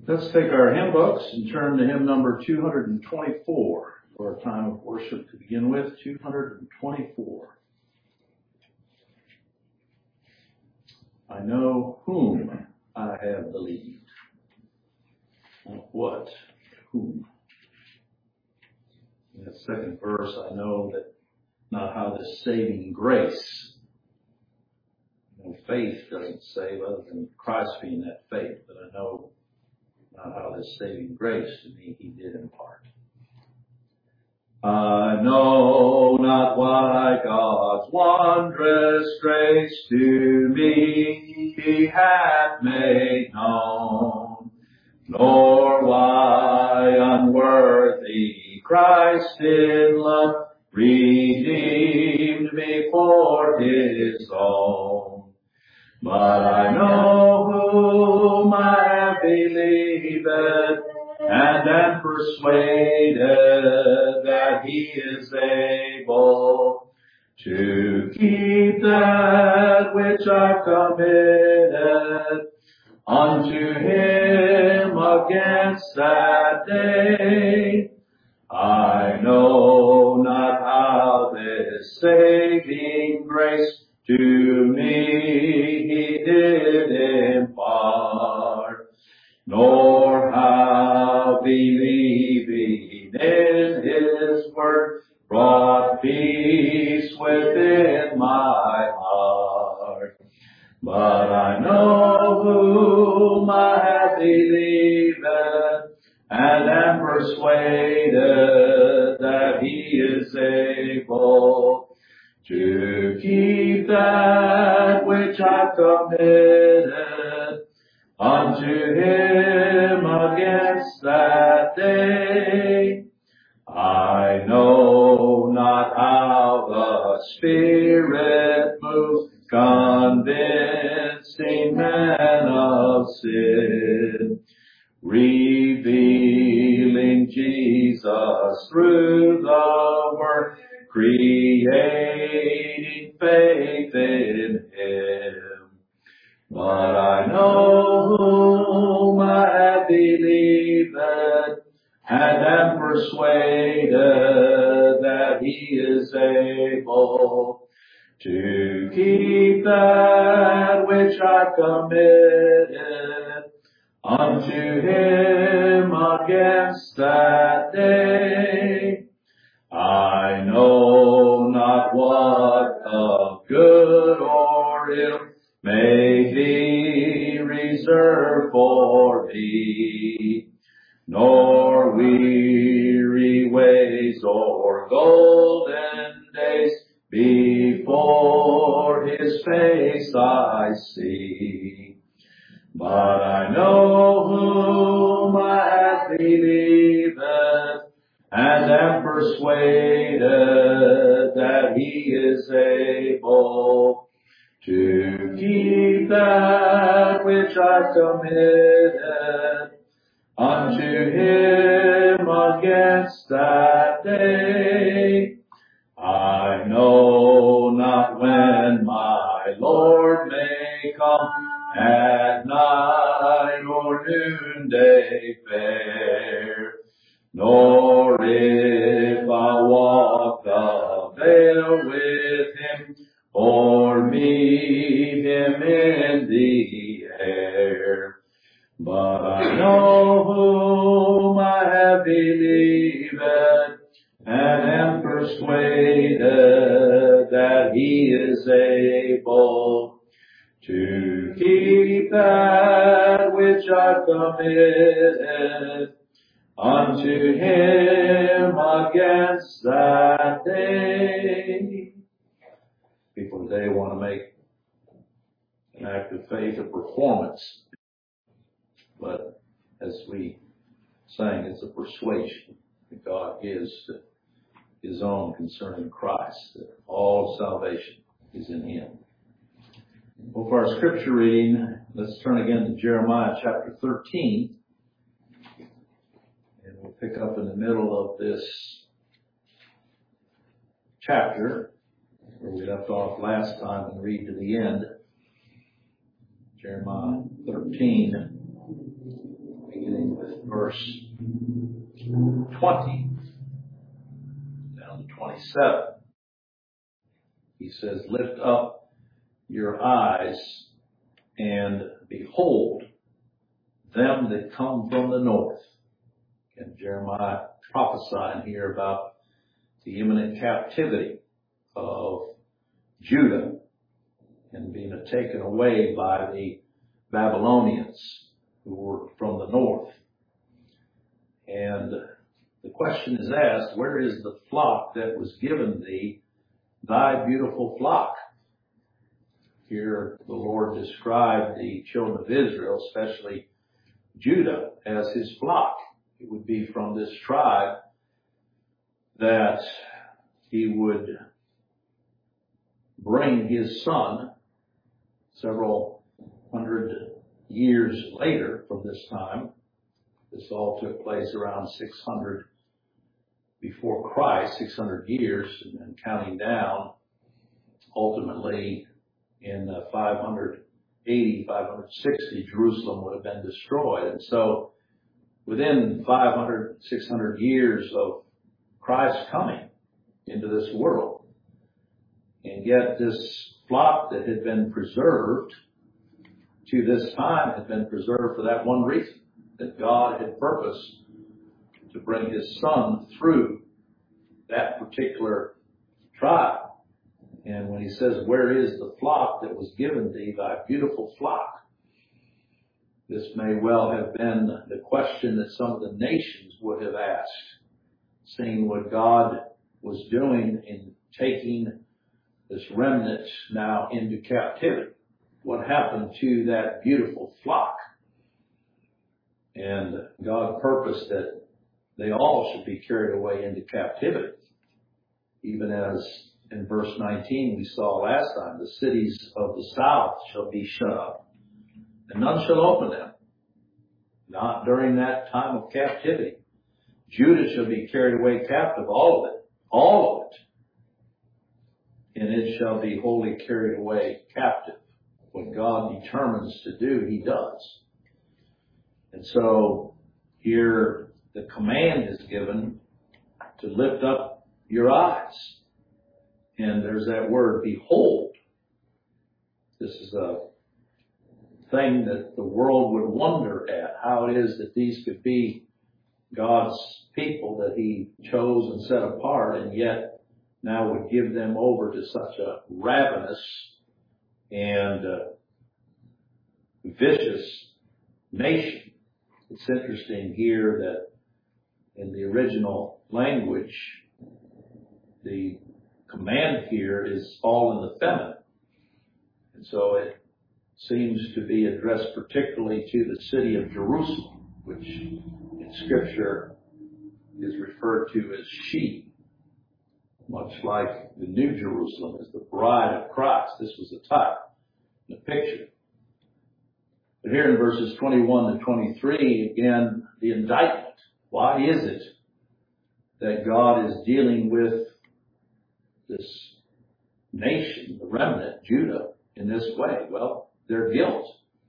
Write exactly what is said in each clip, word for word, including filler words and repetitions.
Let's take our hymn books and turn to hymn number two hundred twenty-four for our time of worship to begin with. two hundred twenty-four. I know whom I have believed. Not what, whom. In that second verse, I know that not how this saving grace. You know, faith doesn't save other than Christ being that faith, but I know not how this saving grace to me he did impart. I know not why God's wondrous grace to me he hath made known, nor why unworthy Christ in love redeemed me for his own. But I know whom I have believed, and am persuaded that he is able to keep that which I've committed unto him against that day. I know not how this saving grace to me he did impart, nor how believing in his word brought peace within my heart. But I know whom I have believed, and am persuaded that he is able to keep that which I've committed unto him against that day. I know not how the Spirit moves, convincing men of sin, revealing Jesus through the Word, creating faith in him. But I know whom I have believed, and am persuaded that he is able to keep that which I've committed unto him against that day. I know not what of good or ill may be reserved for me, nor weary ways or golden days before his face I see. But I know whom I have believed, and am persuaded that he is able to keep that which I've committed unto him against that day. I know not when my Lord may come, at night or noonday fair, nor if I walk the vale with him, or meet him in the air. But I know whom I have believed, and am persuaded that he is able to keep that which I've committed unto him against that day. People today want to make an act of faith a performance, but as we sang, it's a persuasion that God gives to his own concerning Christ, that all salvation is in him. Well, for our scripture reading, let's turn again to Jeremiah chapter thirteen. And we'll pick up in the middle of this chapter where we left off last time and read to the end. Jeremiah thirteen, beginning verse twenty down to twenty-seven. He says, lift up your eyes and behold them that come from the north. And Jeremiah prophesying here about the imminent captivity of Judah and being taken away by the Babylonians who were from the north. And the question is asked, where is the flock that was given thee, thy beautiful flock? Here the Lord described the children of Israel, especially Judah, as his flock. It would be from this tribe that he would bring his son several hundred years later from this time. This all took place around six hundred before Christ, six hundred years, and then counting down, ultimately in uh, five eighty, five sixty, Jerusalem would have been destroyed. And so within five hundred, six hundred years of Christ coming into this world, and yet this flock that had been preserved to this time had been preserved for that one reason, that God had purposed to bring his son through that particular tribe. And when he says, where is the flock that was given thee, thy beautiful flock? This may well have been the question that some of the nations would have asked, seeing what God was doing in taking this remnant now into captivity. What happened to that beautiful flock? And God purposed that they all should be carried away into captivity. Even as in verse nineteen we saw last time, the cities of the south shall be shut up, and none shall open them, not during that time of captivity. Judah shall be carried away captive, all of it, all of it. And it shall be wholly carried away captive. What God determines to do, he does. And so here the command is given to lift up your eyes. And there's that word, behold. This is a thing that the world would wonder at, how it is that these could be God's people that he chose and set apart, and yet now would give them over to such a ravenous and uh, vicious nation. It's interesting here that in the original language, the command here is all in the feminine. And so it seems to be addressed particularly to the city of Jerusalem, which in Scripture is referred to as she. Much like the New Jerusalem is the bride of Christ. This was a type, a picture. But here in verses twenty-one to twenty-three, again, the indictment. Why is it that God is dealing with this nation, the remnant, Judah, in this way? Well, their guilt.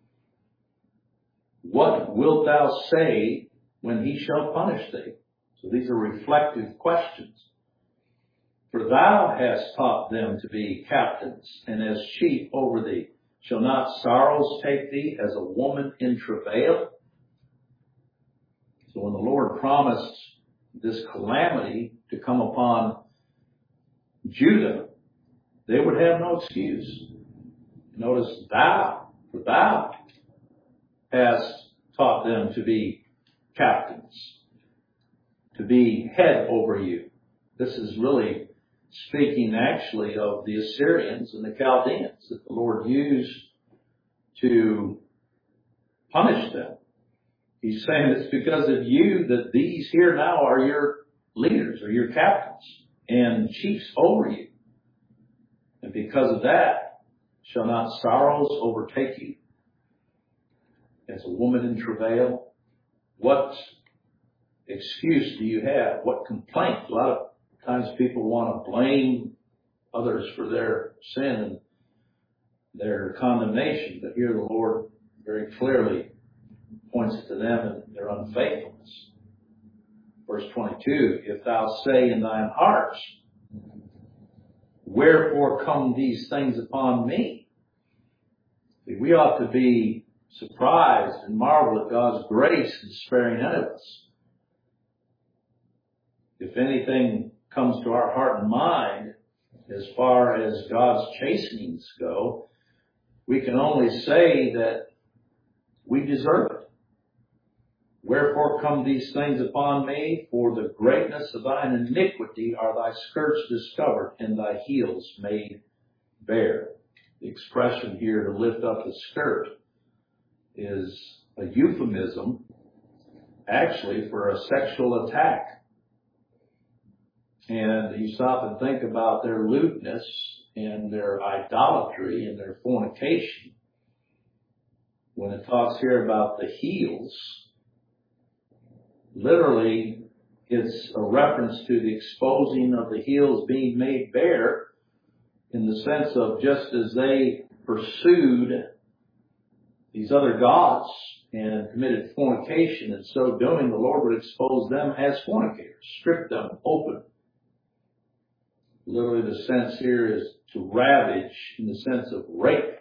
What wilt thou say when he shall punish thee? So these are reflective questions. For thou hast taught them to be captains, and as sheep over thee. Shall not sorrows take thee as a woman in travail? So when the Lord promised this calamity to come upon Judah, they would have no excuse. Notice thou, for thou hast taught them to be captains, to be head over you. This is really speaking actually of the Assyrians and the Chaldeans that the Lord used to punish them. He's saying it's because of you that these here now are your leaders, or your captains and chiefs over you. And because of that, shall not sorrows overtake you as a woman in travail? What excuse do you have? What complaint? A lot of times people want to blame others for their sin and their condemnation, but here the Lord very clearly points to them and their unfaithfulness. Verse twenty-two, if thou say in thine heart, wherefore come these things upon me? See, we ought to be surprised and marvel at God's grace in sparing any of us. If anything comes to our heart and mind, as far as God's chastenings go, we can only say that we deserve it. Wherefore come these things upon me? For the greatness of thine iniquity are thy skirts discovered, and thy heels made bare. The expression here, to lift up the skirt, is a euphemism actually for a sexual attack. And you stop and think about their lewdness and their idolatry and their fornication. When it talks here about the heels, literally it's a reference to the exposing of the heels being made bare, in the sense of just as they pursued these other gods and committed fornication, in so doing the Lord would expose them as fornicators, strip them open. Literally the sense here is to ravage in the sense of rape.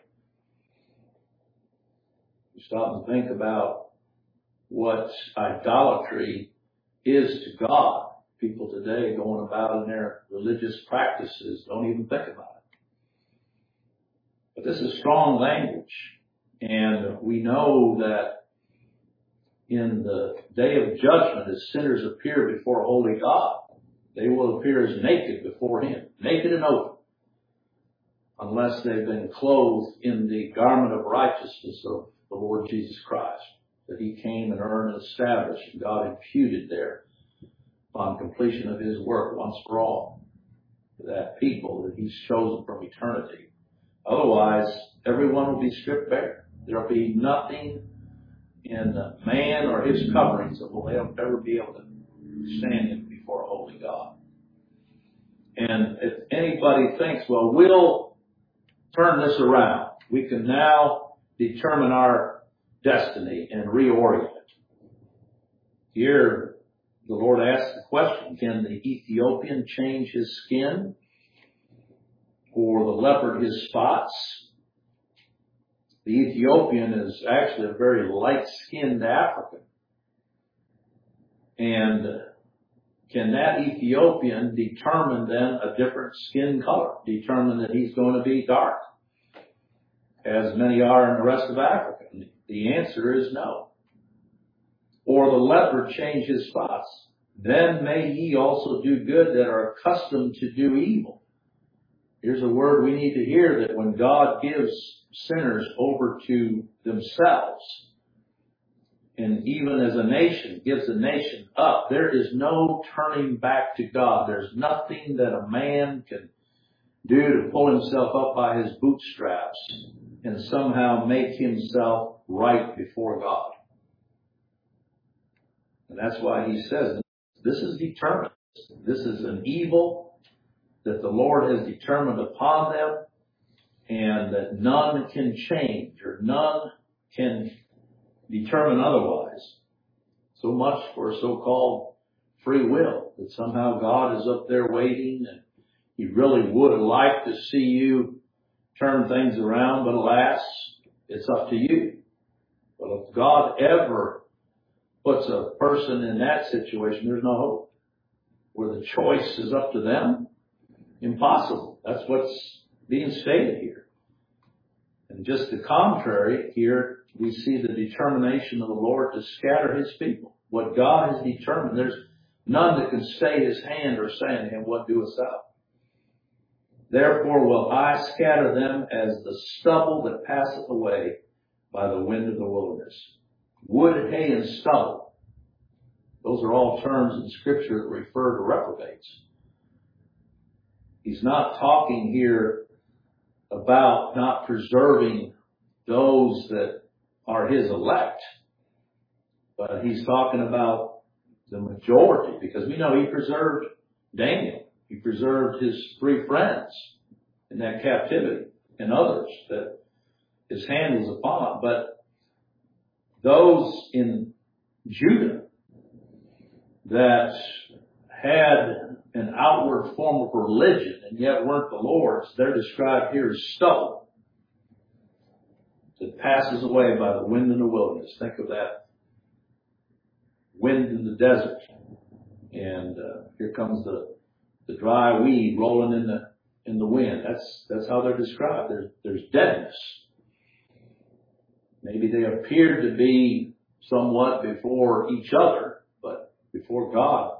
You stop and think about what idolatry is to God. People today going about in their religious practices don't even think about it. But this is strong language. And we know that in the day of judgment, as sinners appear before a holy God, they will appear as naked before Him, naked and open, unless they've been clothed in the garment of righteousness of the Lord Jesus Christ, that He came and earned and established, and God imputed there upon completion of His work once for all, to that people that He's chosen from eternity. Otherwise, everyone will be stripped bare. There will be nothing in man or his coverings that will ever be able to stand in before a holy God. And if anybody thinks, well, we'll turn this around, we can now determine our destiny and reorient it. Here, the Lord asks the question, can the Ethiopian change his skin, or the leopard his spots? The Ethiopian is actually a very light-skinned African. And can that Ethiopian determine then a different skin color? Determine that he's going to be dark, as many are in the rest of Africa? The answer is no. Or the leopard change his spots. Then may ye also do good that are accustomed to do evil. Here's a word we need to hear, that when God gives sinners over to themselves, and even as a nation gives a nation up, there is no turning back to God. There's nothing that a man can do to pull himself up by his bootstraps and somehow make himself right before God. And that's why he says, this is determined. This is an evil that the Lord has determined upon them, and that none can change, or none can determine otherwise. So much for so-called free will, that somehow God is up there waiting, and He really would like to see you turn things around, but alas, it's up to you. But if God ever puts a person in that situation, there's no hope. Where the choice is up to them, impossible. That's what's being stated here. And just the contrary, here we see the determination of the Lord to scatter His people. What God has determined, there's none that can stay His hand or say unto Him, what doest thou? Therefore will I scatter them as the stubble that passeth away by the wind of the wilderness. Wood, hay, and stubble. Those are all terms in Scripture that refer to reprobates. He's not talking here about not preserving those that are His elect, but He's talking about the majority, because we know He preserved Daniel. He preserved His three friends in that captivity, and others that His hand was upon. But those in Judah that had an outward form of religion and yet weren't the Lord's, they're described here as stubble that passes away by the wind in the wilderness. Think of that wind in the desert. And uh, here comes the, the dry weed rolling in the in the wind. That's that's how they're described. There's, there's deadness. Maybe they appeared to be somewhat before each other, but before God,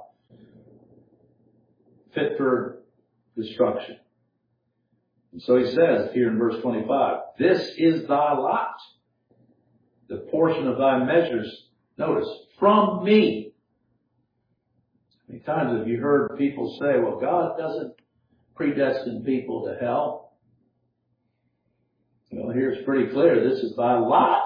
fit for destruction. And so he says here in verse twenty-five, this is thy lot, the portion of thy measures, notice, from me. How many times have you heard people say, well, God doesn't predestine people to hell? Well, here it's pretty clear. This is thy lot.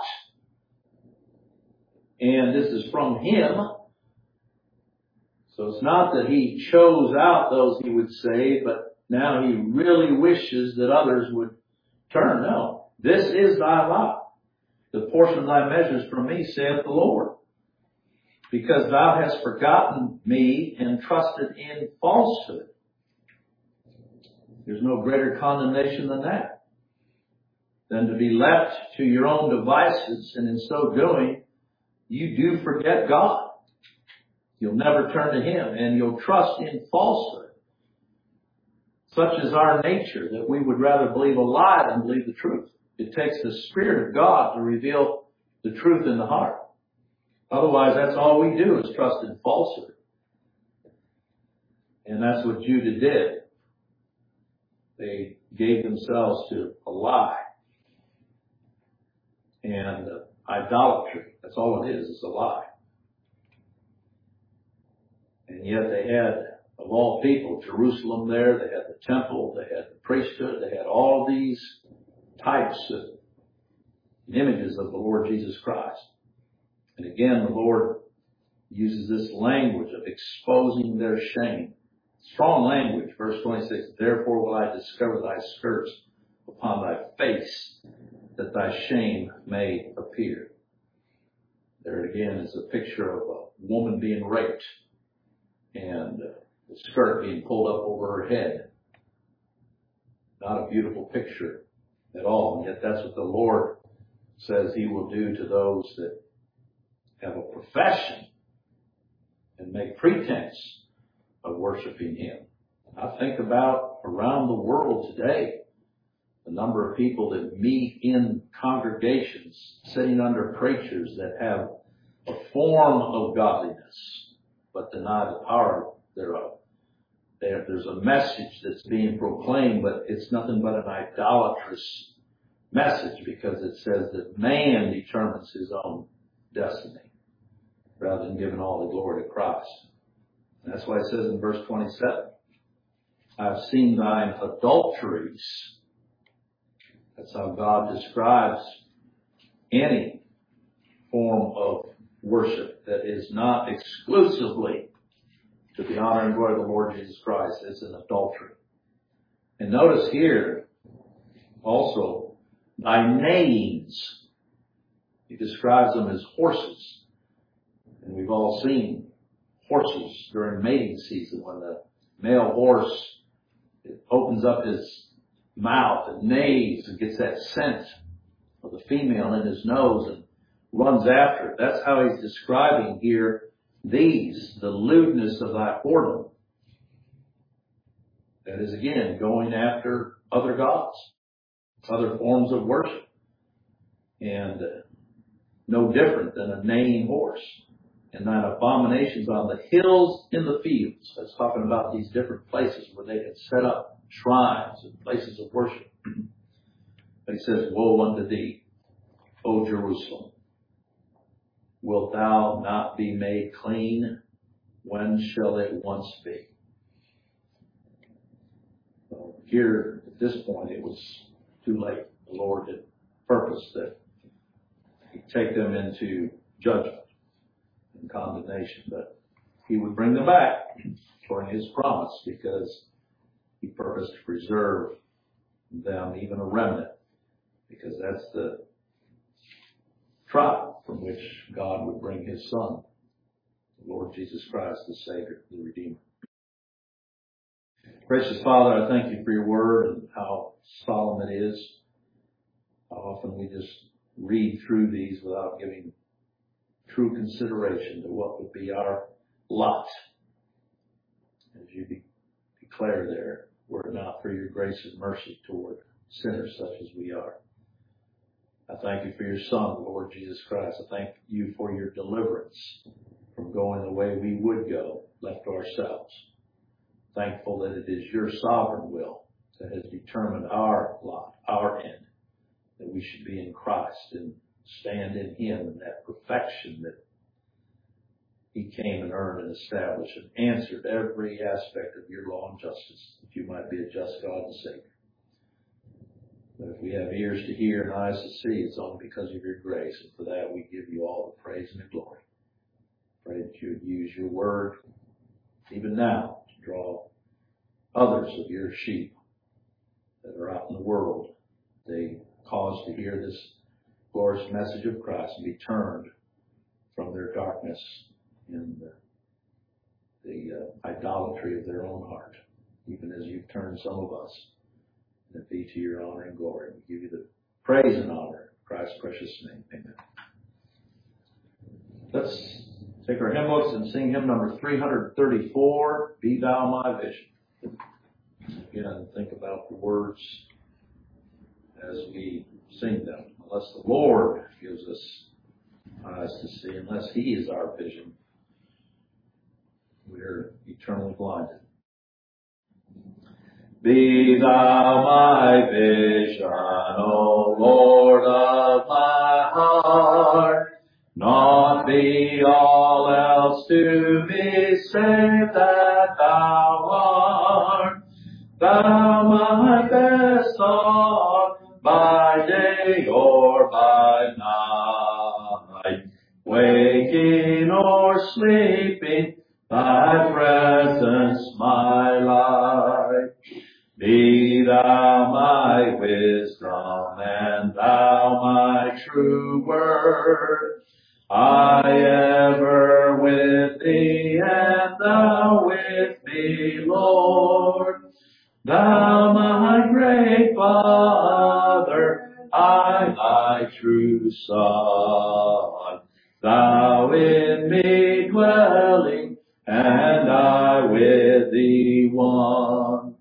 And this is from Him. So it's not that He chose out those He would save, but now He really wishes that others would turn. No. This is thy lot. The portion of thy measures from me, saith the Lord. Because thou hast forgotten me and trusted in falsehood. There's no greater condemnation than that. Than to be left to your own devices, and in so doing, you do forget God. You'll never turn to Him, and you'll trust in falsehood. Such is our nature, that we would rather believe a lie than believe the truth. It takes the Spirit of God to reveal the truth in the heart. Otherwise, that's all we do is trust in falsehood. And that's what Judah did. They gave themselves to a lie. And uh, idolatry. That's all it is. It's a lie. And yet they had, of all people, Jerusalem there. They had the temple. They had the priesthood. They had all these types of images of the Lord Jesus Christ. And again, the Lord uses this language of exposing their shame. Strong language. Verse twenty-six, therefore will I discover thy skirts upon thy face, that thy shame may appear. There again is a picture of a woman being raped and the skirt being pulled up over her head. Not a beautiful picture at all. And yet that's what the Lord says He will do to those that have a profession and make pretense of worshiping Him. I think about around the world today, the number of people that meet in congregations, sitting under preachers that have a form of godliness, but deny the power thereof. There, there's a message that's being proclaimed, but it's nothing but an idolatrous message, because it says that man determines his own destiny, rather than giving all the glory to Christ. And that's why it says in verse twenty-seven, I've seen thine adulteries. That's how God describes any form of worship that is not exclusively to the honor and glory of the Lord Jesus Christ. It's an adultery. And notice here also, thy neighings. He describes them as horses. And we've all seen horses during mating season when the male horse it opens up his mouth and neighs and gets that scent of the female in his nose and runs after it. That's how he's describing here these, the lewdness of thy whoredom. That is again going after other gods, other forms of worship. And uh, no different than a neighing horse. And thine abominations on the hills in the fields. That's talking about these different places where they had set up shrines and places of worship. But he says, woe unto thee, O Jerusalem. Wilt thou not be made clean? When shall it once be? Well, here at this point it was too late. The Lord had purposed that He'd take them into judgment and condemnation, but He would bring them back according to His promise, because He purposed to preserve them, even a remnant, because that's the tribe from which God would bring his Son, the Lord Jesus Christ, the Savior, the Redeemer. Gracious Father, I thank you for your word and how solemn it is. How often we just read through these without giving true consideration to what would be our lot. As you de- declare there, were it not for your grace and mercy toward sinners such as we are. I thank you for your Son, the Lord Jesus Christ. I thank you for your deliverance from going the way we would go, left to ourselves. Thankful that it is your sovereign will that has determined our lot, our end, that we should be in Christ and stand in him in that perfection that he came and earned and established and answered every aspect of your law and justice, that you might be a just God and Savior. But if we have ears to hear and eyes to see, it's only because of your grace, and for that we give you all the praise and the glory. Pray that you would use your word even now to draw others of your sheep that are out in the world. They cause to hear this glorious message of Christ and be turned from their darkness and the, the uh, idolatry of their own heart, even as you've turned some of us. And it be to your honor and glory. We give you the praise and honor in Christ's precious name. Amen. Let's take our hymn books and sing hymn number three thirty-four, Be Thou My Vision. Again, think about the words as we sing them. Unless the Lord gives us eyes to see, unless he is our vision, we're eternally blinded. Be thou my vision, O Lord of my heart, not be all else to me save that thou art. Thou my best thought, by day or by night, waking or sleeping, thy presence my life. Be thou my wisdom, and thou my true word. I ever with thee, and thou with me, Lord. Thou my great Father, I thy true Son. Thou in me dwelling, and I with thee one.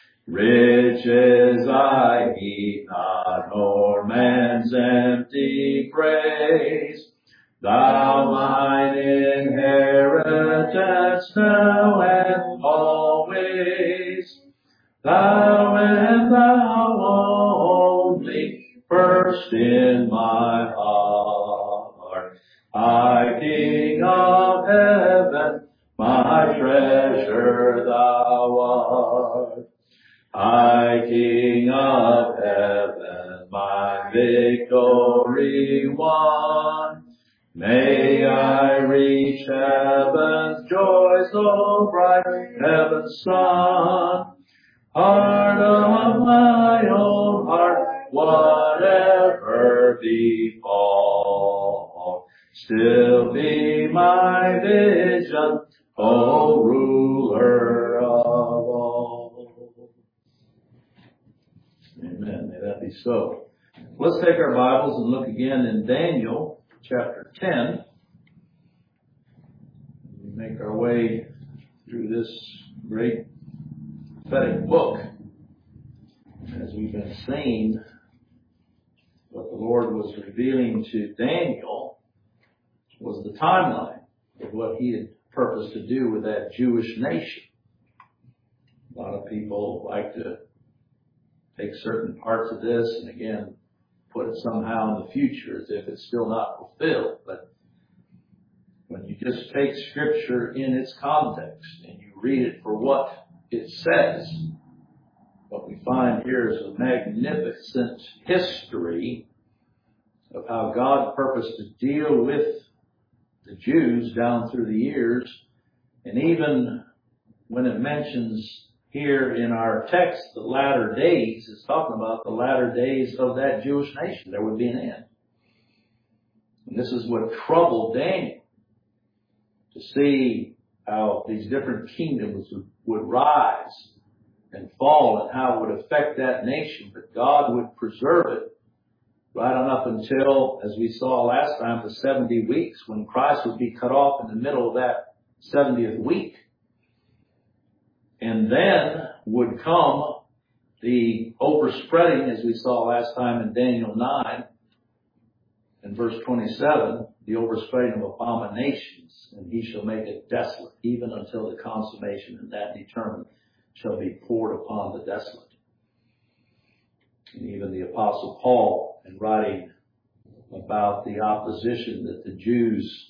Riches I need not, nor man's empty praise. Thou mine inheritance now and always. Thou and thou only, first in my heart. I, King of heaven, my treasure thou art. I, King of heaven, my victory won. May I reach heaven's joys, O bright heaven's sun. Heart of my own heart, whatever befall, still be my vision, O ruler of all. Amen. May that be so. Let's take our Bibles and look again in Daniel chapter ten. We make our way through this great prophetic book. As we've been seeing, what the Lord was revealing to Daniel was the timeline of what he had purposed to do with that Jewish nation. A lot of people like to take certain parts of this and again put it somehow in the future as if it's still not fulfilled. But when you just take Scripture in its context and you read it for what it says, what we find here is a magnificent history of how God purposed to deal with the Jews down through the years. And even when it mentions here in our text the latter days, it's talking about the latter days of that Jewish nation. There would be an end. And this is what troubled Daniel, to see how these different kingdoms would, would rise and fall and how it would affect that nation. But God would preserve it right on up until, as we saw last time, the seventy weeks, when Christ would be cut off in the middle of that seventieth week. And then would come the overspreading, as we saw last time in Daniel nine, in verse twenty-seven, the overspreading of abominations, and he shall make it desolate, even until the consummation, and that determined shall be poured upon the desolate. And even the Apostle Paul, in writing about the opposition that the Jews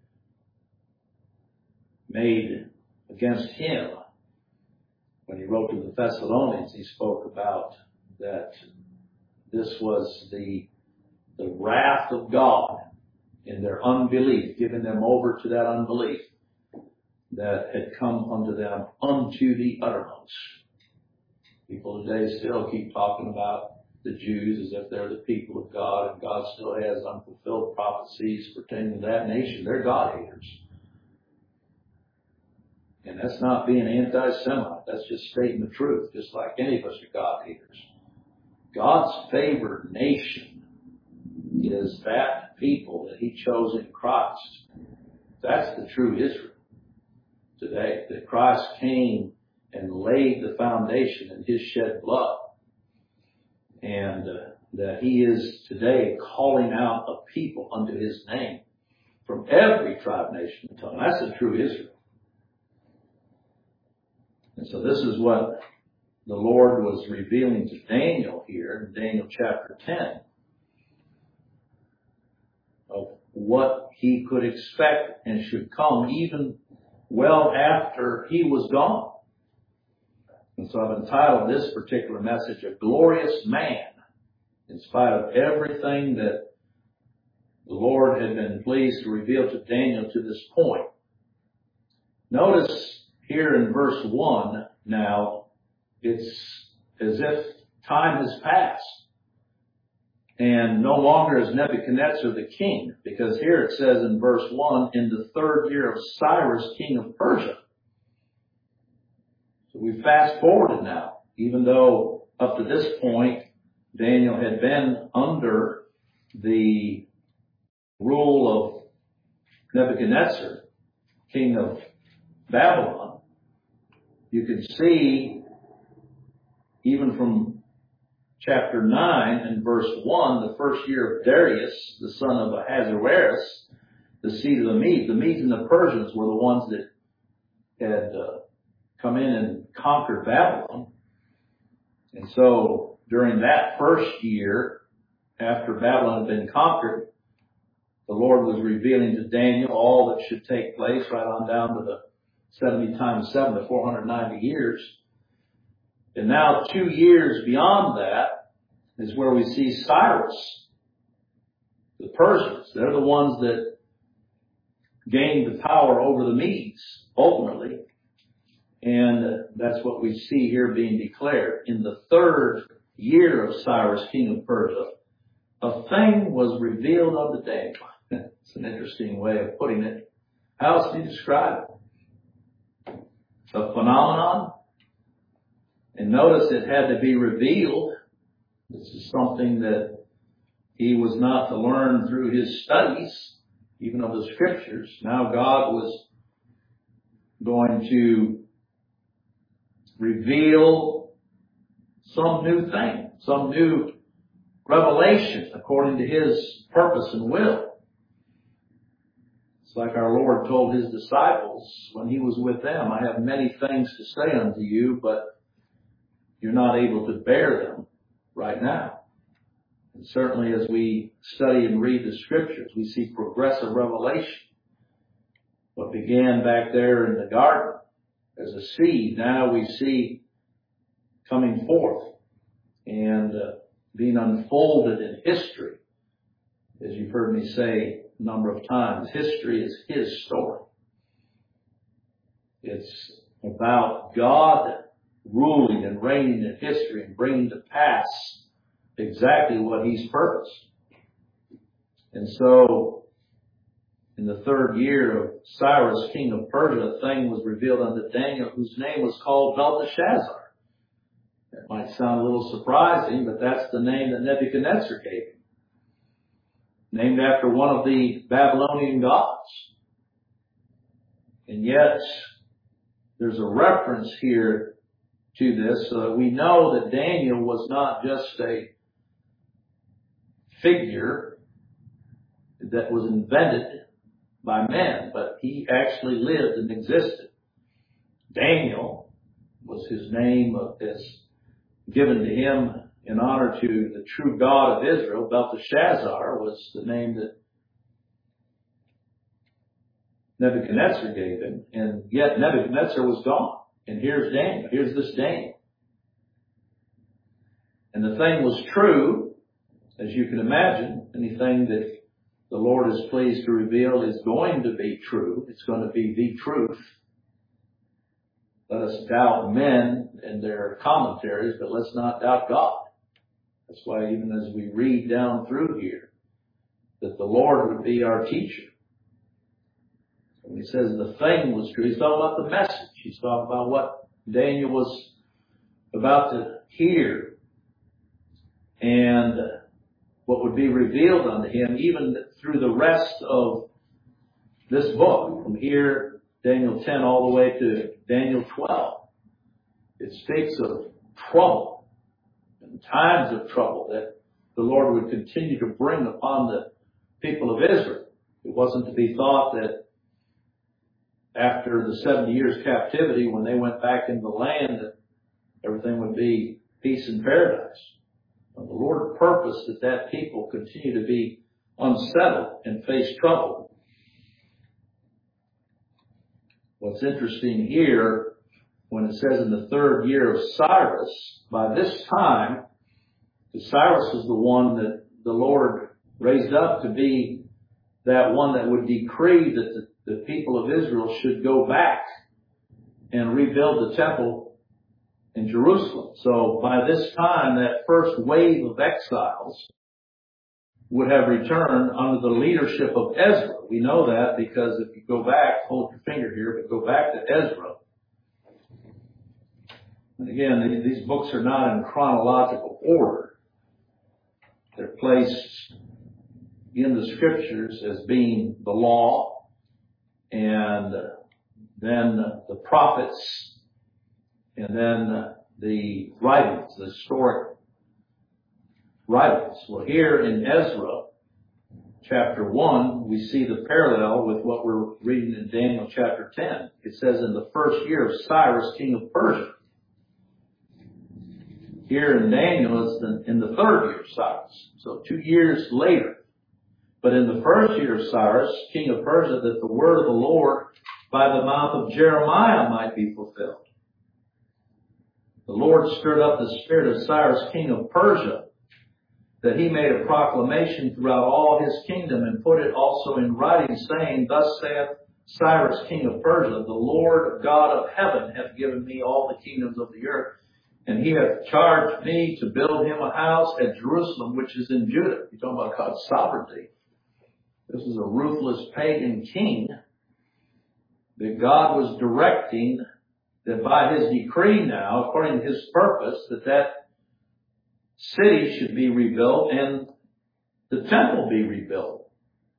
made against him, when he wrote to the Thessalonians, he spoke about that this was the, the wrath of God in their unbelief, giving them over to that unbelief that had come unto them unto the uttermost. People today still keep talking about the Jews as if they're the people of God, and God still has unfulfilled prophecies pertaining to that nation. They're God haters. And that's not being anti-Semite. That's just stating the truth, just like any of us are God haters. God's favored nation is that people that he chose in Christ. That's the true Israel today. That Christ came and laid the foundation in his shed blood. And uh, that he is today calling out a people unto his name from every tribe, nation, and tongue. That's the true Israel. And so this is what the Lord was revealing to Daniel here in Daniel chapter ten, of what he could expect and should come even well after he was gone. And so I've entitled this particular message, A Glorious Man, in spite of everything that the Lord had been pleased to reveal to Daniel to this point. Notice here in verse one now, it's as if time has passed. And no longer is Nebuchadnezzar the king, because here it says in verse one, in the third year of Cyrus, king of Persia. So we fast forwarded now, even though up to this point, Daniel had been under the rule of Nebuchadnezzar, king of Babylon. You can see, even from chapter nine and verse one, the first year of Darius, the son of Ahasuerus, the seed of the Medes. The Medes and the Persians were the ones that had uh, come in and conquered Babylon. And so during that first year, after Babylon had been conquered, the Lord was revealing to Daniel all that should take place, right on down to the seventy times seven, to four hundred ninety years. And now two years beyond that is where we see Cyrus, the Persians. They're the ones that gained the power over the Medes, ultimately. And that's what we see here being declared. In the third year of Cyrus, king of Persia, a thing was revealed unto Daniel. It's an interesting way of putting it. How else do you describe it? A phenomenon. And notice it had to be revealed. This is something that he was not to learn through his studies, even of the scriptures. Now God was going to reveal some new thing, some new revelation according to his purpose and will. It's like our Lord told his disciples when he was with them, I have many things to say unto you, but you're not able to bear them right now. And certainly as we study and read the scriptures, we see progressive revelation. What began back there in the garden as a seed, now we see coming forth and uh, being unfolded in history. As you've heard me say a number of times, history is his story. It's about God ruling and reigning in history and bringing to pass exactly what he's purposed. And so, in the third year of Cyrus, king of Persia, a thing was revealed unto Daniel, whose name was called Belteshazzar. That might sound a little surprising, but that's the name that Nebuchadnezzar gave him. Named after one of the Babylonian gods. And yet, there's a reference here to this, so that we know that Daniel was not just a figure that was invented by men, but he actually lived and existed. Daniel was his name as given to him in honor to the true God of Israel. Belteshazzar was the name that Nebuchadnezzar gave him, and yet Nebuchadnezzar was gone. And here's Daniel. Here's this Daniel. And the thing was true, as you can imagine. Anything that the Lord is pleased to reveal is going to be true. It's going to be the truth. Let us doubt men and their commentaries, but let's not doubt God. That's why even as we read down through here, that the Lord would be our teacher. When he says the thing was true, he's talking about the message. He's talking about what Daniel was about to hear and what would be revealed unto him even through the rest of this book. From here, Daniel ten, all the way to Daniel twelve. It speaks of trouble and times of trouble that the Lord would continue to bring upon the people of Israel. It wasn't to be thought that after the seventy years captivity, when they went back into the land, that everything would be peace and paradise. And the Lord purposed that that people continue to be unsettled and face trouble. What's interesting here, when it says in the third year of Cyrus, by this time, Cyrus is the one that the Lord raised up to be that one that would decree that the The people of Israel should go back and rebuild the temple in Jerusalem. So by this time, that first wave of exiles would have returned under the leadership of Ezra. We know that because if you go back, hold your finger here, but go back to Ezra. And again, these books are not in chronological order. They're placed in the scriptures as being the law, and then the prophets, and then the writings, the historic writings. Well, here in Ezra, chapter one, we see the parallel with what we're reading in Daniel chapter ten. It says, in the first year of Cyrus, king of Persia. Here in Daniel, it's in the third year of Cyrus. So two years later. But in the first year of Cyrus, king of Persia, that the word of the Lord by the mouth of Jeremiah might be fulfilled. The Lord stirred up the spirit of Cyrus, king of Persia, that he made a proclamation throughout all his kingdom, and put it also in writing, saying, Thus saith Cyrus, king of Persia, the Lord God of heaven hath given me all the kingdoms of the earth, and he hath charged me to build him a house at Jerusalem, which is in Judah. You're talking about God's sovereignty. This is a ruthless pagan king that God was directing that by his decree now, according to his purpose, that that city should be rebuilt and the temple be rebuilt.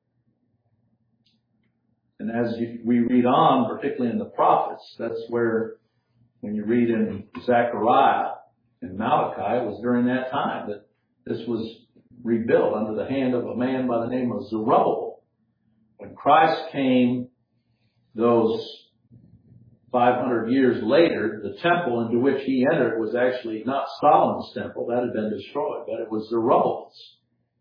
And as we read on, particularly in the prophets, that's where, when you read in Zechariah and Malachi, it was during that time that this was rebuilt under the hand of a man by the name of Zerubbabel. When Christ came, those five hundred years later, the temple into which he entered was actually not Solomon's temple. That had been destroyed, but it was Zerubbabel's.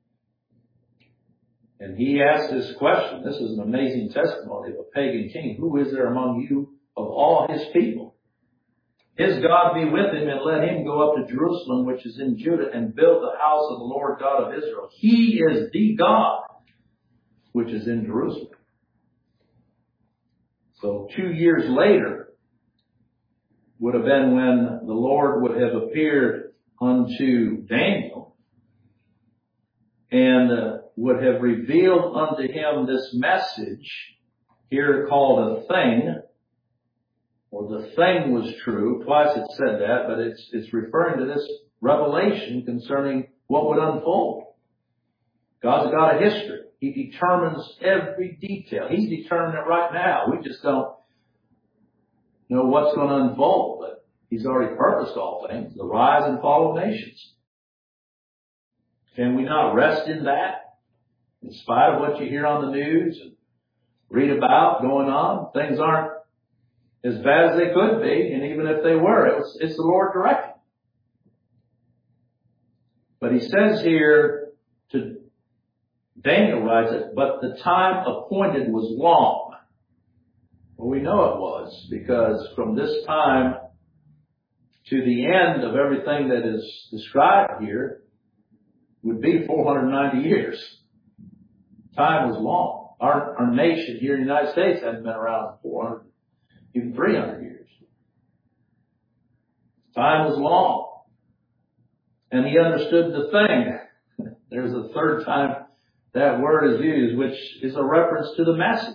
And he asked this question. This is an amazing testimony of a pagan king. Who is there among you of all his people? His God be with him, and let him go up to Jerusalem, which is in Judah, and build the house of the Lord God of Israel. He is the God which is in Jerusalem. So two years later would have been when the Lord would have appeared unto Daniel and uh, would have revealed unto him this message, here called a thing, or the thing was true. Twice it said that, but it's, it's referring to this revelation concerning what would unfold. God's got a history. He determines every detail. He's determining it right now. We just don't know what's going to unfold, but He's already purposed all things, the rise and fall of nations. Can we not rest in that? In spite of what you hear on the news and read about going on, things aren't as bad as they could be, and even if they were, it was, it's the Lord directing. But He says here, to Daniel writes it, but the time appointed was long. Well, we know it was, because from this time to the end of everything that is described here would be four hundred ninety years. Time was long. Our, our nation here in the United States hasn't been around four hundred, even three hundred years. Time was long. And he understood the thing. There's a third time that word is used, which is a reference to the message.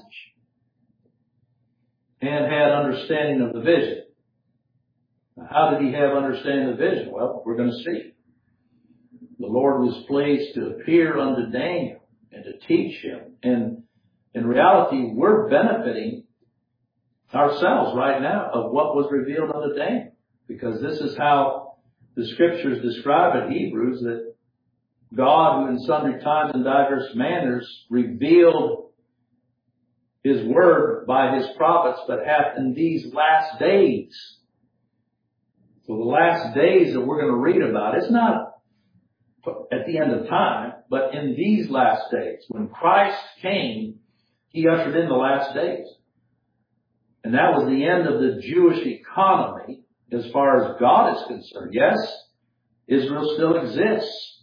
And had understanding of the vision. Now, how did he have understanding of the vision? Well, we're going to see. The Lord was pleased to appear unto Daniel and to teach him. And in reality, we're benefiting ourselves right now of what was revealed unto Daniel. Because this is how the Scriptures describe it, Hebrews, that God, who in sundry times and diverse manners revealed His word by His prophets, but hath in these last days. So the last days that we're going to read about, it's not at the end of time, but in these last days. When Christ came, He ushered in the last days. And that was the end of the Jewish economy as far as God is concerned. Yes, Israel still exists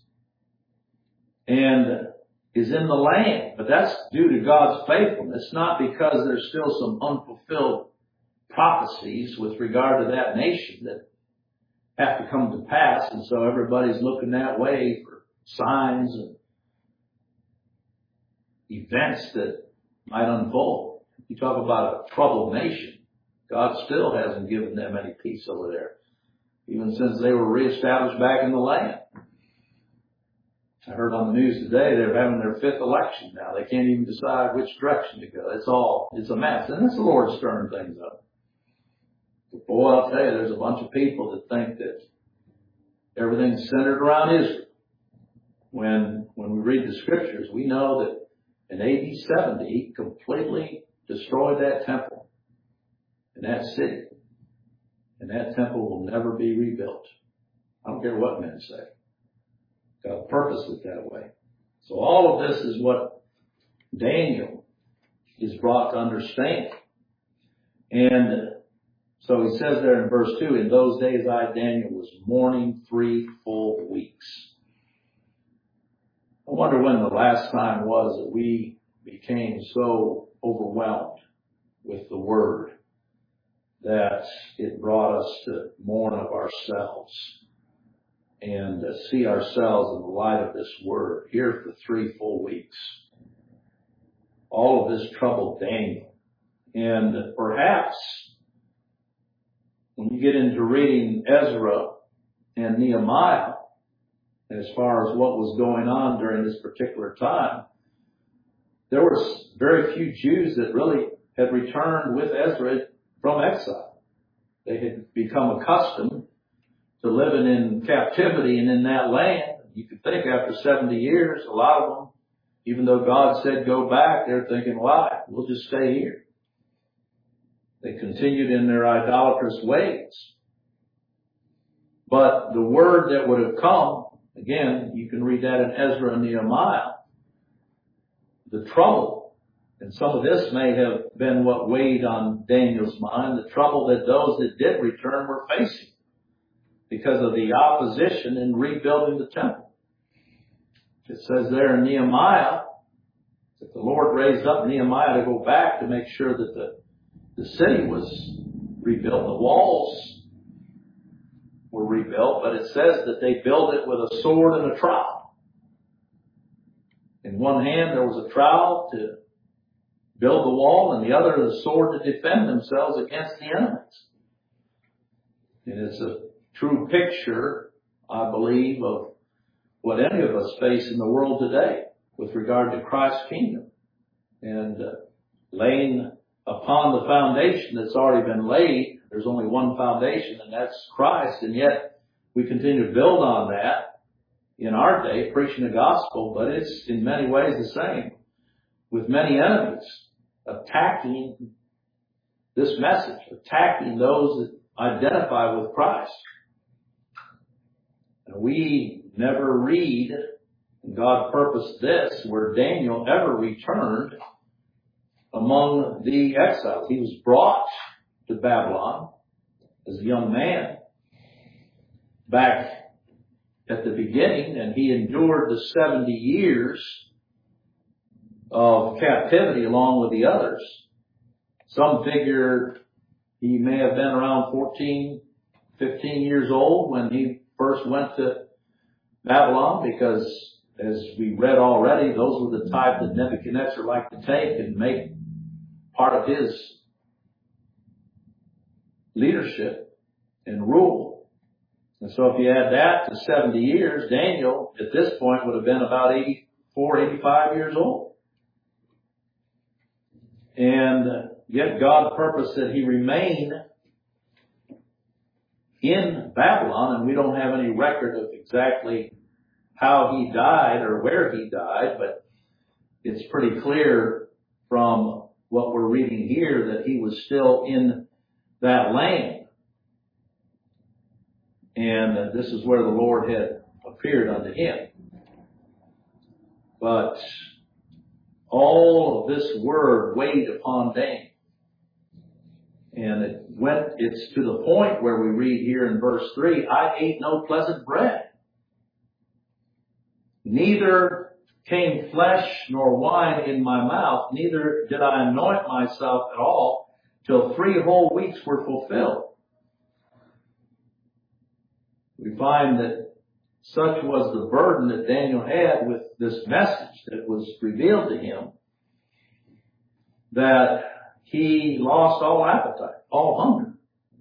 and is in the land, but that's due to God's faithfulness, not because there's still some unfulfilled prophecies with regard to that nation that have to come to pass, and so everybody's looking that way for signs and events that might unfold. You talk about a troubled nation. God still hasn't given them any peace over there, even since they were reestablished back in the land. I heard on the news today they're having their fifth election now. They can't even decide which direction to go. It's all, it's a mess. And it's the Lord stirring things up. But boy, I'll tell you, there's a bunch of people that think that everything's centered around Israel. When, when we read the Scriptures, we know that in A D seventy, He completely destroyed that temple in that city. And that temple will never be rebuilt. I don't care what men say. God purposed it that way. So all of this is what Daniel is brought to understand. And so he says there in verse two, in those days I, Daniel, was mourning three full weeks. I wonder when the last time was that we became so overwhelmed with the Word that it brought us to mourn of ourselves and uh, see ourselves in the light of this Word here for three full weeks. All of this troubled Daniel. And perhaps when you get into reading Ezra and Nehemiah, as far as what was going on during this particular time, there were very few Jews that really had returned with Ezra from exile. They had become accustomed to living in captivity and in that land. You could think after seventy years, a lot of them, even though God said go back, they're thinking, why? We'll just stay here. They continued in their idolatrous ways. But the word that would have come, again, you can read that in Ezra and Nehemiah, the trouble, and some of this may have been what weighed on Daniel's mind, the trouble that those that did return were facing because of the opposition in rebuilding the temple. It says there in Nehemiah that the Lord raised up Nehemiah to go back to make sure that the, the city was rebuilt. The walls were rebuilt, but it says that they built it with a sword and a trowel. In one hand, there was a trowel to build the wall, and the other, the sword to defend themselves against the enemies. And it's a true picture, I believe, of what any of us face in the world today with regard to Christ's kingdom. And uh, laying upon the foundation that's already been laid, there's only one foundation, and that's Christ. And yet we continue to build on that in our day, preaching the gospel, but it's in many ways the same, with many enemies attacking this message, attacking those that identify with Christ. And we never read, and God purposed this, where Daniel ever returned among the exiles. He was brought to Babylon as a young man back at the beginning, and he endured the seventy years of captivity along with the others. Some figure he may have been around fourteen, fifteen years old when he first went to Babylon, because as we read already, those were the type that Nebuchadnezzar liked to take and make part of his leadership and rule. And so if you add that to seventy years, Daniel at this point would have been about eighty-four, eighty-five years old. And yet God purposed that he remain in Babylon, and we don't have any record of exactly how he died or where he died, but it's pretty clear from what we're reading here that he was still in that land. And this is where the Lord had appeared unto him. But all of this word weighed upon Daniel. And it went, it's to the point where we read here in verse three, I ate no pleasant bread, neither came flesh nor wine in my mouth, neither did I anoint myself at all, till three whole weeks were fulfilled. We find that such was the burden that Daniel had with this message that was revealed to him, that he lost all appetite, all hunger.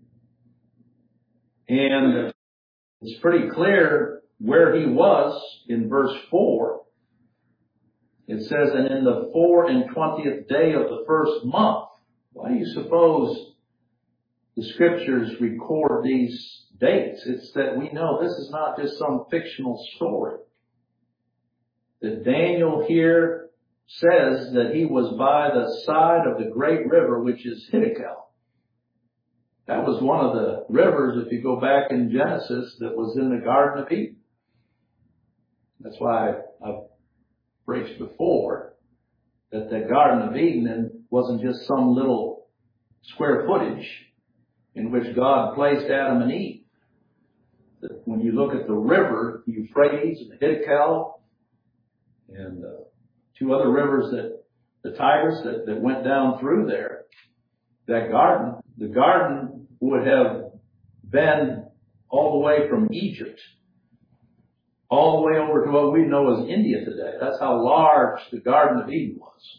And it's pretty clear where he was in verse four. It says, and in the four and twentieth day of the first month. Why do you suppose the scriptures record these dates? It's that we know this is not just some fictional story. That Daniel here says that he was by the side of the great river, which is Hiddekel. That was one of the rivers, if you go back in Genesis, that was in the Garden of Eden. That's why I've preached before that the Garden of Eden wasn't just some little square footage in which God placed Adam and Eve. That when you look at the river, Euphrates and Hiddekel, and uh, two other rivers, that the Tigris that, that went down through there, that garden, the garden would have been all the way from Egypt, all the way over to what we know as India today. That's how large the Garden of Eden was.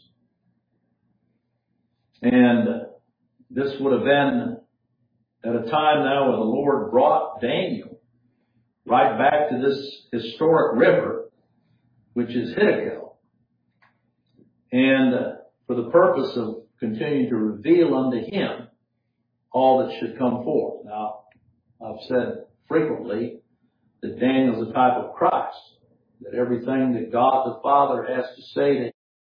And this would have been at a time now when the Lord brought Daniel right back to this historic river, which is Hiddekel, and uh, for the purpose of continuing to reveal unto him all that should come forth. Now, I've said frequently that Daniel's a type of Christ, that everything that God the Father has to say to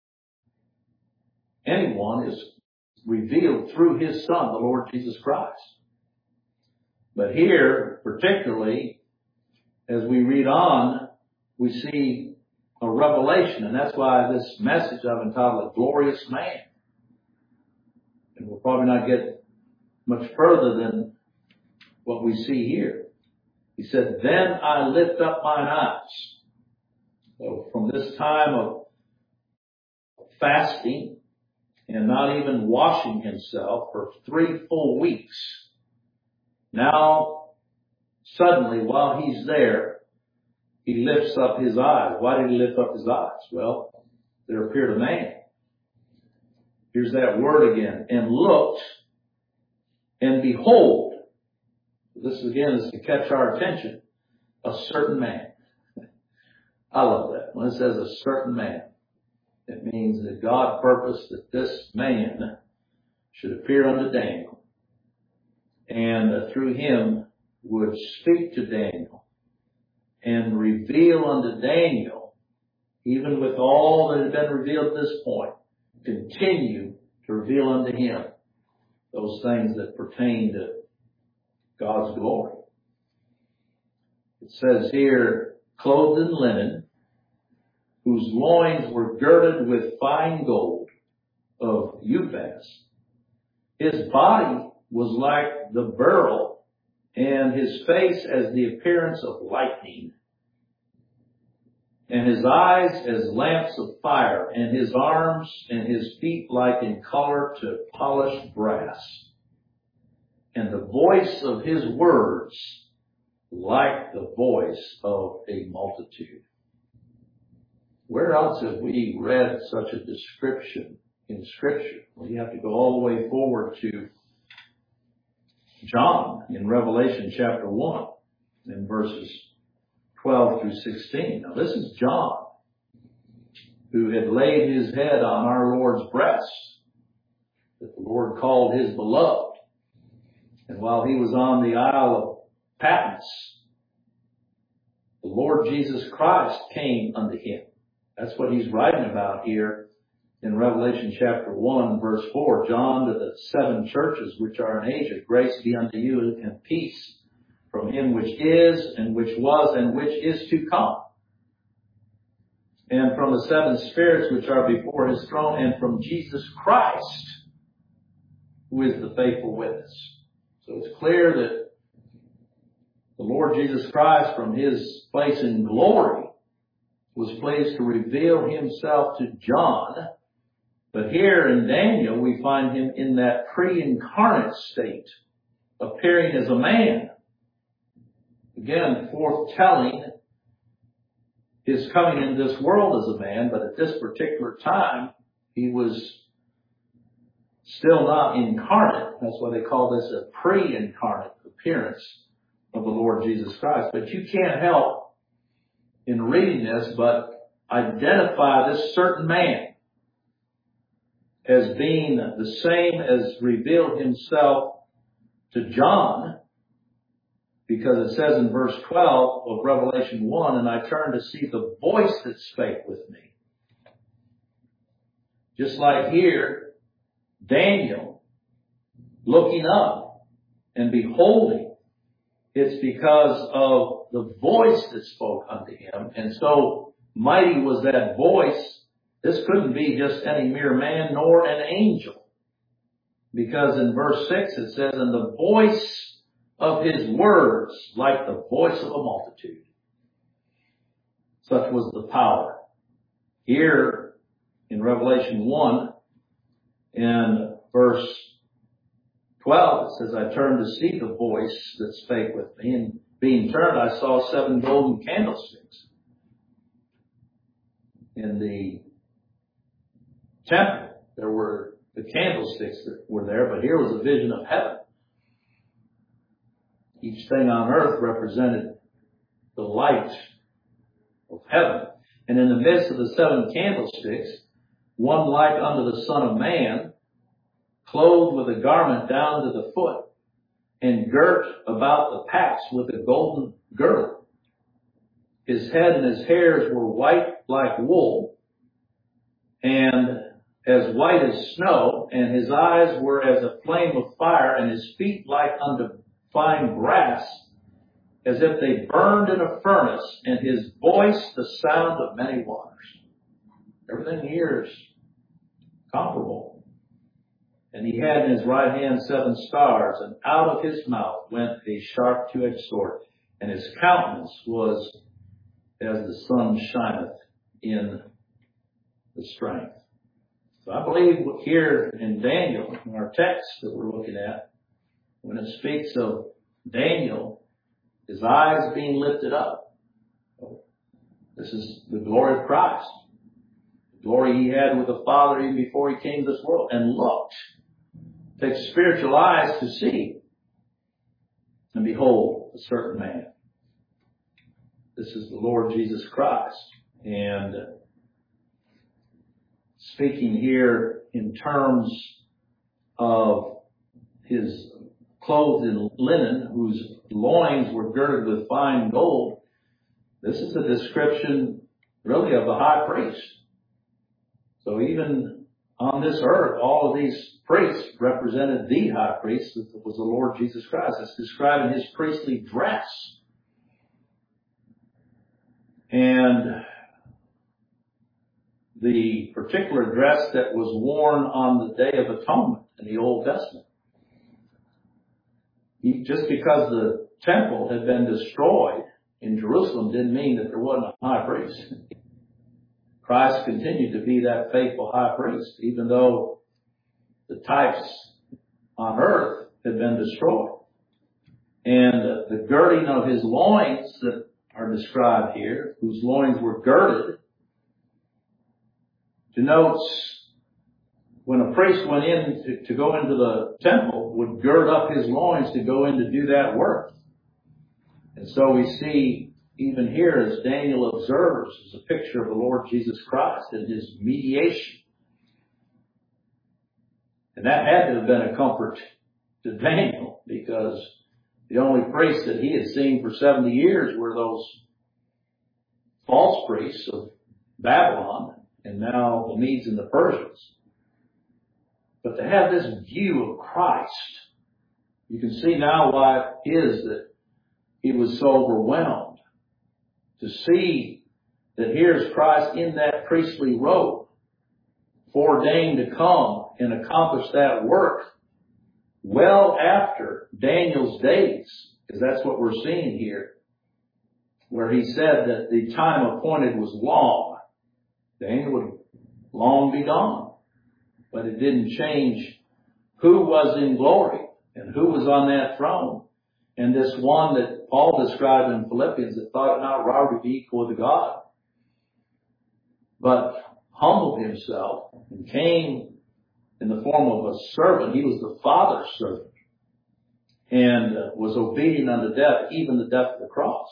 anyone is revealed through his Son, the Lord Jesus Christ. But here, particularly, as we read on, we see a revelation, and that's why this message I've entitled A Glorious Man. And we'll probably not get much further than what we see here. He said, then I lift up mine eyes. So from this time of fasting and not even washing himself for three full weeks, now suddenly while he's there, he lifts up his eyes. Why did he lift up his eyes? Well, there appeared a man. Here's that word again. And looked, and behold, this again is to catch our attention, a certain man. I love that. When it says a certain man, it means that God purposed that this man should appear unto Daniel, and uh, through him would speak to Daniel and reveal unto Daniel, even with all that had been revealed at this point, continue to reveal unto him those things that pertain to God's glory. It says here, clothed in linen, whose loins were girded with fine gold of Uphaz. His body was like the beryl, and his face as the appearance of lightning, and his eyes as lamps of fire, and his arms and his feet like in color to polished brass, and the voice of his words like the voice of a multitude. Where else have we read such a description in Scripture? Well, you have to go all the way forward to John in Revelation chapter one, in verses twelve through sixteen. Now, this is John, who had laid his head on our Lord's breast, that the Lord called his beloved. And while he was on the Isle of Patmos, the Lord Jesus Christ came unto him. That's what he's writing about here in Revelation chapter one, verse four. John, to the seven churches which are in Asia, grace be unto you and peace from him which is, and which was, and which is to come, and from the seven spirits which are before his throne, and from Jesus Christ, who is the faithful witness. So it's clear that the Lord Jesus Christ, from his place in glory, was pleased to reveal himself to John. But here in Daniel, we find him in that pre-incarnate state, appearing as a man. Again, foretelling his coming into this world as a man, but at this particular time, he was still not incarnate. That's why they call this a pre-incarnate appearance of the Lord Jesus Christ. But you can't help in reading this but identify this certain man as being the same as revealed himself to John, because it says in verse twelve of Revelation one, and I turned to see the voice that spake with me. Just like here, Daniel looking up and beholding, it's because of the voice that spoke unto him. And so mighty was that voice. This couldn't be just any mere man nor an angel. Because in verse six it says, and the voice of his words like the voice of a multitude. Such was the power. Here in Revelation one, in verse twelve, it says, I turned to see the voice that spake with me, and being turned, I saw seven golden candlesticks. In the temple, there were the candlesticks that were there, but here was a vision of heaven. Each thing on earth represented the light of heaven. And in the midst of the seven candlesticks, one like unto the Son of Man, clothed with a garment down to the foot, and girt about the paps with a golden girdle. His head and his hairs were white like wool, and as white as snow, and his eyes were as a flame of fire, and his feet like unto fine brass, as if they burned in a furnace, and his voice the sound of many waters. Everything here is comparable. And he had in his right hand seven stars, and out of his mouth went a sharp two-edged sword, and his countenance was as the sun shineth in the strength. So I believe here in Daniel, in our text that we're looking at, when it speaks of Daniel, his eyes being lifted up, This is the glory of Christ. The glory he had with the Father even before he came to this world. And looked. Takes spiritual eyes to see. And behold, a certain man. This is the Lord Jesus Christ. And speaking here in terms of his clothed in linen, whose loins were girded with fine gold, this is a description really of the high priest. So even on this earth, all of these priests represented the high priest, that was the Lord Jesus Christ. It's describing his priestly dress. And the particular dress that was worn on the Day of Atonement in the Old Testament. He, just because the temple had been destroyed in Jerusalem didn't mean that there wasn't a high priest. Christ continued to be that faithful high priest, even though the types on earth had been destroyed. And the girding of his loins that are described here, whose loins were girded, denotes when a priest went in to, to go into the temple, would gird up his loins to go in to do that work. And so we see even here, as Daniel observes, is a picture of the Lord Jesus Christ and his mediation. And that had to have been a comfort to Daniel, because the only priests that he had seen for seventy years were those false priests of Babylon, and now the Medes and the Persians. But to have this view of Christ, you can see now why it is that he was so overwhelmed. To see that here's Christ in that priestly robe, foreordained to come and accomplish that work well after Daniel's days, because that's what we're seeing here, where he said that the time appointed was long. Daniel would long be gone. But it didn't change who was in glory and who was on that throne. And this one that Paul described in Philippians, that thought it not robbery to be equal to God, but humbled himself and came in the form of a servant. He was the Father's servant, and uh, was obedient unto death, even the death of the cross.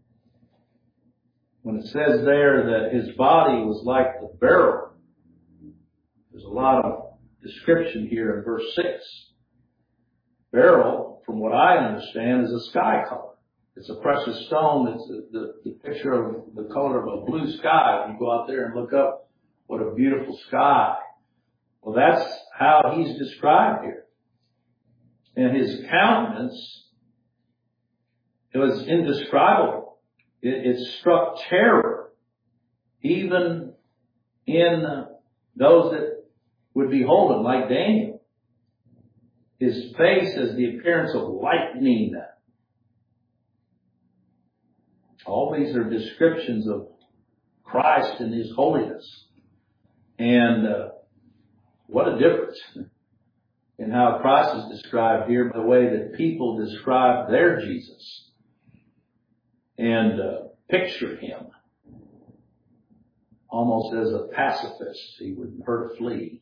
When it says there that his body was like the beryl, there's a lot of description here in verse six. Beryl, from what I understand, is a sky color. It's a precious stone. It's the, the, the picture of the color of a blue sky. When you go out there and look up, what a beautiful sky. Well, that's how he's described here. And his countenance, it was indescribable. It, it struck terror, even in those that would behold him, like Daniel. His face has the appearance of lightning. All these are descriptions of Christ and his holiness. And uh, what a difference in how Christ is described here by the way that people describe their Jesus and uh, picture him almost as a pacifist. He would hurt a flea.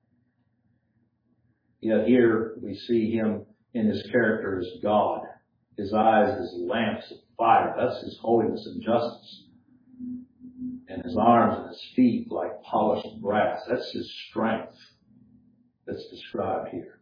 Yet here we see him in his character as God. His eyes as lamps of fire. That's his holiness and justice. And his arms and his feet like polished brass. That's his strength that's described here.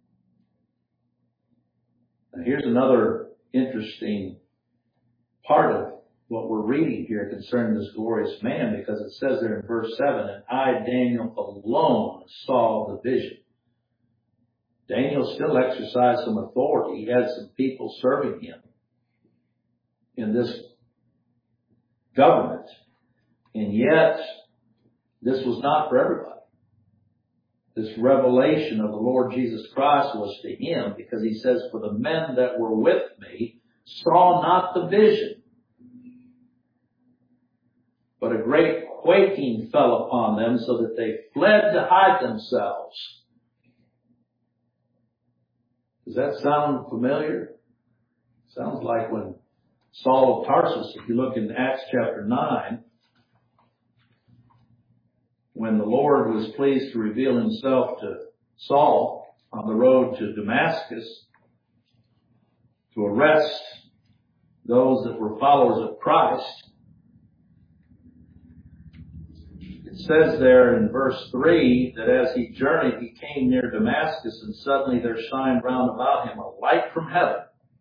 Now here's another interesting part of what we're reading here concerning this glorious man, because it says there in verse seven, and I, Daniel, alone saw the vision. Daniel still exercised some authority. He had some people serving him in this government. And yet, this was not for everybody. This revelation of the Lord Jesus Christ was to him, because he says, for the men that were with me saw not the vision, but a great quaking fell upon them, so that they fled to hide themselves. Does that sound familiar? Sounds like when Saul of Tarsus, if you look in Acts chapter nine, when the Lord was pleased to reveal himself to Saul on the road to Damascus to arrest those that were followers of Christ, it says there in verse three that as he journeyed, he came near Damascus, and suddenly there shined round about him a light from heaven.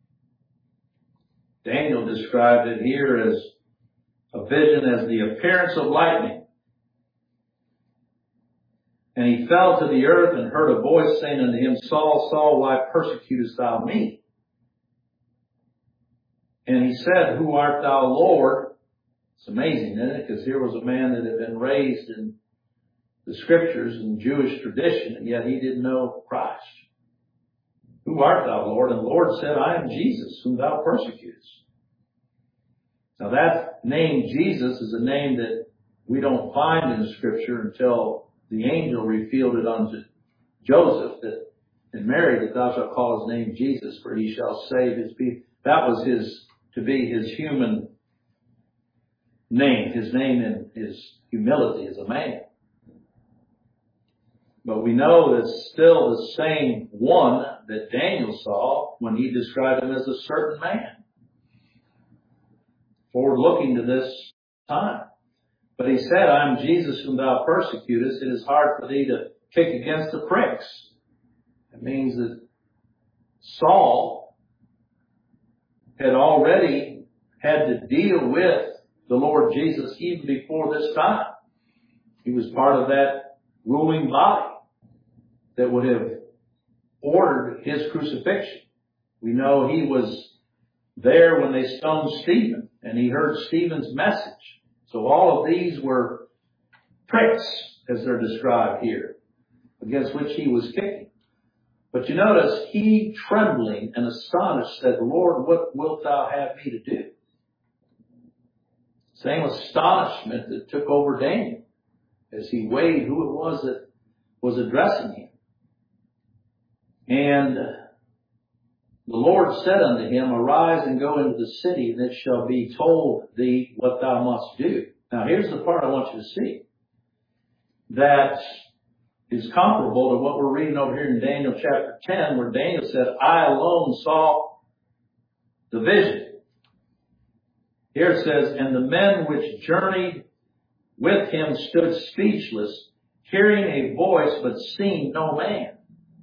Daniel described it here as a vision as the appearance of lightning. And he fell to the earth and heard a voice saying unto him, Saul, Saul, why persecutest thou me? And he said, Who art thou, Lord? It's amazing, isn't it? Because here was a man that had been raised in the scriptures and Jewish tradition, and yet he didn't know Christ. Who art thou, Lord? And the Lord said, I am Jesus, whom thou persecutest. Now that name Jesus is a name that we don't find in the scripture until the angel revealed it unto Joseph that and Mary, that thou shalt call his name Jesus, for he shall save his people. That was his, to be his human name, his name in his humility as a man. But we know that's still the same one that Daniel saw when he described him as a certain man. Forward looking to this time. But he said, I am Jesus whom thou persecutest. It is hard for thee to kick against the pricks. It means that Saul had already had to deal with the Lord Jesus even before this time. He was part of that ruling body that would have ordered his crucifixion. We know he was there when they stoned Stephen, and he heard Stephen's message. So all of these were pricks, as they're described here, against which he was kicking. But you notice, he, trembling and astonished, said, Lord, what wilt thou have me to do? Same astonishment that took over Daniel as he weighed who it was that was addressing him. And the Lord said unto him, Arise and go into the city, and it shall be told thee what thou must do. Now here's the part I want you to see. That is comparable to what we're reading over here in Daniel chapter ten, where Daniel said, I alone saw the vision. Here it says, And the men which journeyed with him stood speechless, hearing a voice, but seeing no man.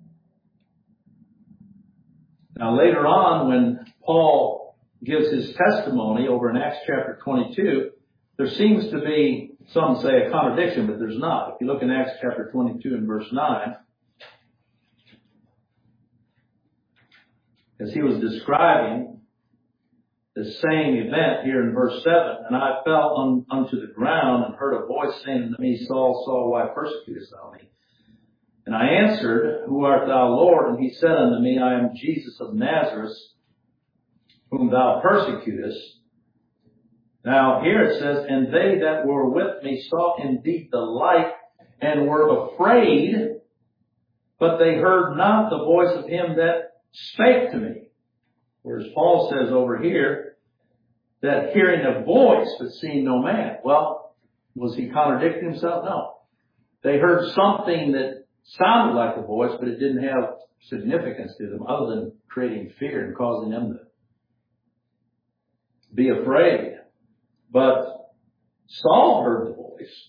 Now later on, when Paul gives his testimony over in Acts chapter twenty-two, there seems to be, some say, a contradiction, but there's not. If you look in Acts chapter twenty-two and verse nine, as he was describing the same event here in verse seven, and I fell un, unto the ground and heard a voice saying unto me, Saul, Saul, why persecutest thou me? And I answered, Who art thou, Lord? And he said unto me, I am Jesus of Nazareth, whom thou persecutest. Now here it says, And they that were with me saw indeed the light, and were afraid, but they heard not the voice of him that spake to me. Whereas Paul says over here, that hearing a voice, but seeing no man. Well, was he contradicting himself? No. They heard something that sounded like a voice, but it didn't have significance to them other than creating fear and causing them to be afraid. But Saul heard the voice,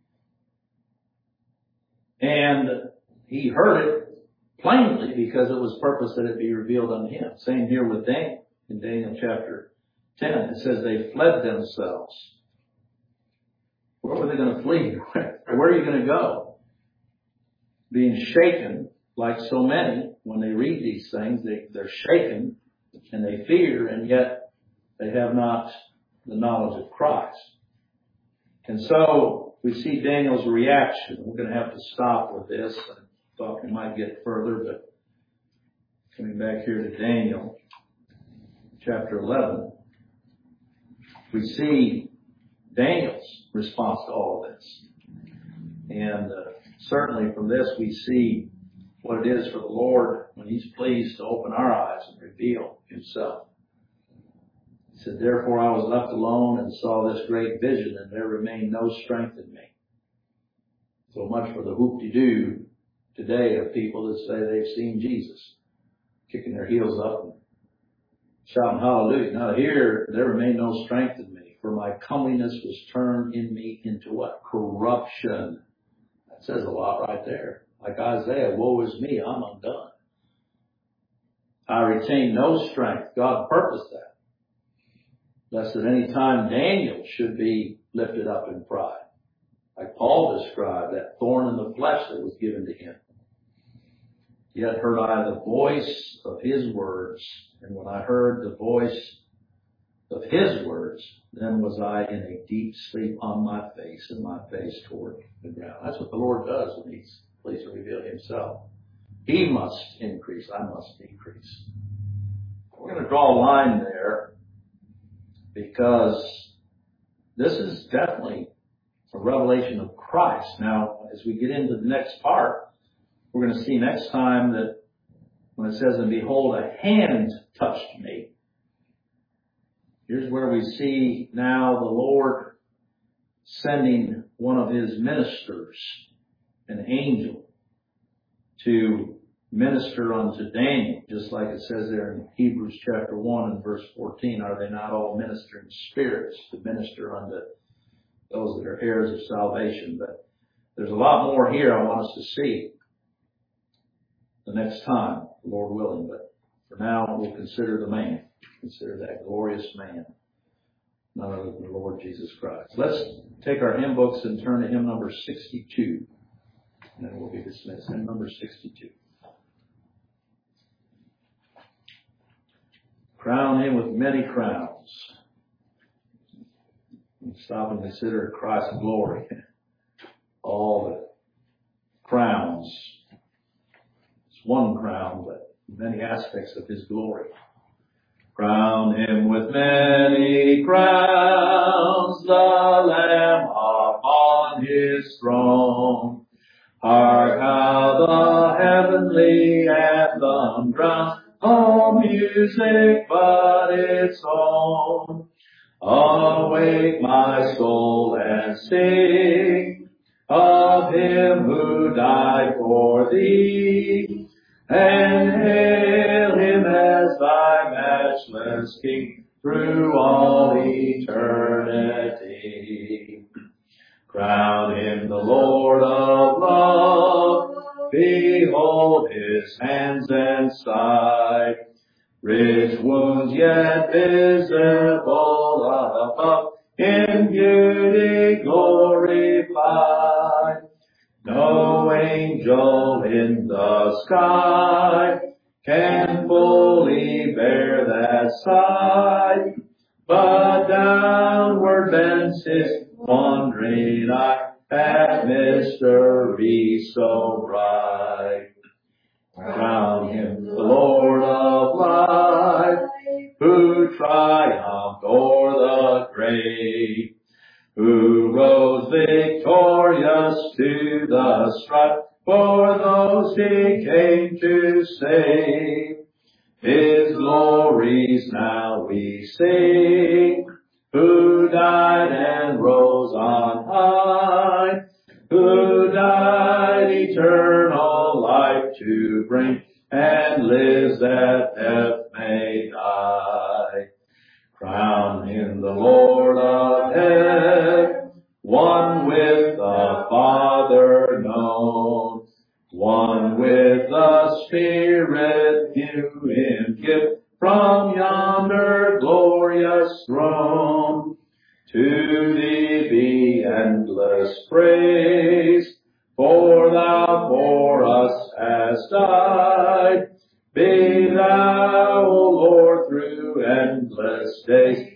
and he heard it plainly because it was purpose that it be revealed unto him. Same here with Daniel in Daniel chapter ten. It says they fled themselves. Where were they going to flee? Where are you going to go? Being shaken, like so many, when they read these things, they, they're shaken and they fear, and yet they have not the knowledge of Christ. And so we see Daniel's reaction. We're going to have to stop with this. I thought we might get further, but coming back here to Daniel chapter eleven, we see Daniel's response to all of this. And uh, certainly from this we see what it is for the Lord when he's pleased to open our eyes and reveal himself. He said, Therefore I was left alone and saw this great vision, and there remained no strength in me. So much for the whoop-de-doo today of people that say they've seen Jesus, kicking their heels up and shouting hallelujah. Now here, there remained no strength in me, for my comeliness was turned in me into what? Corruption. That says a lot right there. Like Isaiah, woe is me, I'm undone. I retain no strength. God purposed that. Lest at any time Daniel should be lifted up in pride. Like Paul described, that thorn in the flesh that was given to him. Yet heard I the voice of his words, and when I heard the voice of his words, then was I in a deep sleep on my face, and my face toward the ground. That's what the Lord does when He's pleased to reveal Himself. He must increase, I must decrease. We're going to draw a line there because this is definitely a revelation of Christ. Now, as we get into the next part, we're going to see next time that when it says, and behold, a hand touched me. Here's where we see now the Lord sending one of His ministers, an angel, to minister unto Daniel, just like it says there in Hebrews chapter one and verse fourteen, are they not all ministering spirits to minister unto those that are heirs of salvation? But there's a lot more here I want us to see the next time, Lord willing. But for now, we'll consider the man. Consider that glorious man, none other than the Lord Jesus Christ. Let's take our hymn books and turn to hymn number sixty-two. And then we'll be dismissed. Hymn number sixty-two. Crown Him with many crowns. And stop and consider Christ's glory. All the crowns. It's one crown, but many aspects of His glory. Crown Him with many crowns, the Lamb upon His throne. Hark how the heavenly anthem drowns all music but its own. Awake my soul and sing of Him who died for thee, and hail Him as thy matchless King through all eternity. Crown Him the Lord of love, behold His hands and side, rich wounds yet visible above, in beauty glorified. No angel in the sky can fully bear that sight, but downward bends His wandering eye at mystery so bright. Crown Him the Lord of life, who triumphed o'er the grave, who rose victorious to the strife for those He came to save. His glories now we sing, who died and rose on high, who died eternal life to bring, and lives that death may die. Crown Him the Lord of heaven, one with the Father known, one with the Spirit, to Him give from yonder glorious throne. To Thee be endless praise, for Thou for us hast died. Be Thou, O Lord, through endless days